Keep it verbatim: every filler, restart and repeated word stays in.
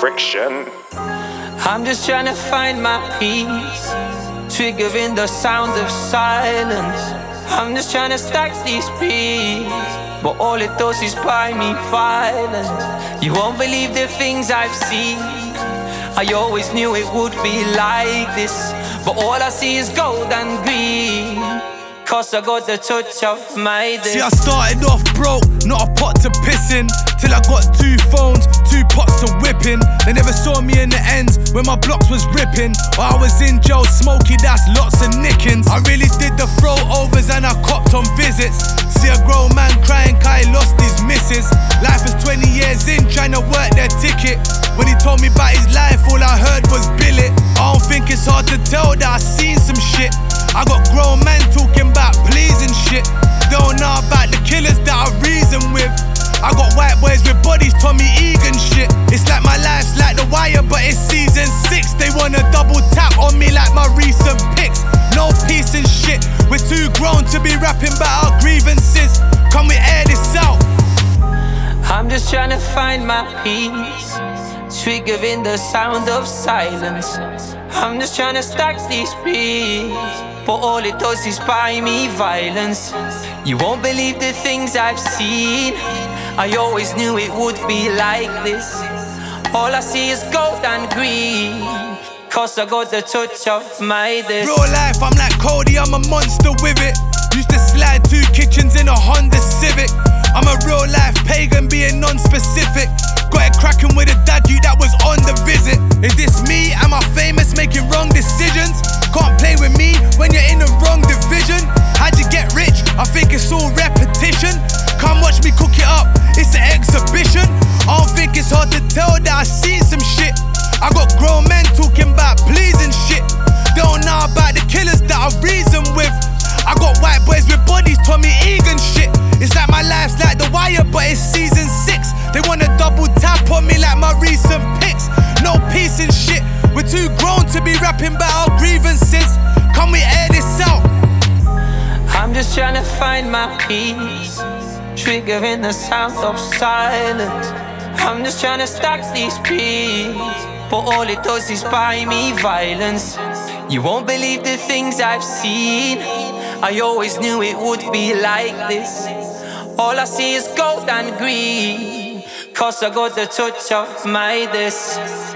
friction. I'm just trying to find my peace, triggering the sound of silence. I'm just trying to stack these beats, but all it does is buy me violence. You won't believe the things I've seen. I always knew it would be like this, but all I see is gold and green, cause I got the touch of my day. See, I started off broke, not a pot to piss in, till I got two phones, two pots to whipping. They never saw me in the ends when my blocks was ripping, or I was in jail smoky, that's lots of nickings. I really did the throwovers and I copped on visits. See a grown man crying cause he lost his missus. Life was twenty years in, trying to work their ticket. When he told me about his life, all I heard was billet. I don't think it's hard to tell that I seen some shit. I got grown men talking about pleasing shit. Don't know about the killers that I reason with. I got white boys with bodies, Tommy Egan shit. It's like my life's like The Wire, but it's season six. They wanna double tap on me like my recent pics. No peace and shit. We're too grown to be rapping about our grievances. Can we air this out? I'm just trying to find my peace, triggering the sound of silence. I'm just trying to stack these beats, but all it does is buy me violence. You won't believe the things I've seen. I always knew it would be like this. All I see is gold and green, cause I got the touch of my day. Real life, I'm like Cody, I'm a monster with it. Used to slide two kitchens in a Honda Civic. I'm a real life pagan being non-specific. Got it cracking with a dad you that was on the visit. Is this me? Am I famous making wrong decisions? Can't play with me when you're in the wrong division. How'd you get rich? I think it's all repetition. Come watch me cook it up, it's an exhibition. I don't think it's hard to tell that I seen some shit. I got grown men talking about pleasing shit. Don't know about the killers that I reason with. I got white boys with bodies, Tommy Egan shit. It's like my life's like The Wire, but it's season six. They wanna double tap on me like my recent pics. No peace and shit. We're too grown to be rapping about our grievances. Can we air this out? I'm just trying to find my peace, triggering the sound of silence. I'm just trying to stack these beats, but all it does is buy me violence. You won't believe the things I've seen. I always knew it would be like this. All I see is gold and green, cause I got the touch of my this.